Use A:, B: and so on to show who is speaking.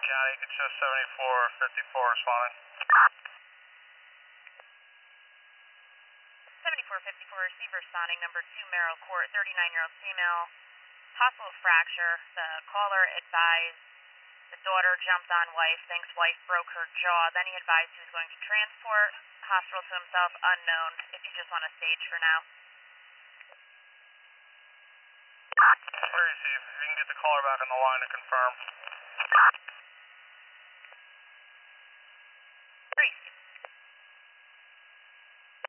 A: County, you can show 7454 responding.
B: 7454 receiver responding, number 2 Merrill Court, 39-year-old female, possible fracture. The caller advised the daughter jumped on wife, thinks wife broke her jaw. Then he advised he was going to transport, hospital to himself, unknown, if you just want to stage for now.
A: Receive. If you can get the caller back on the line to confirm.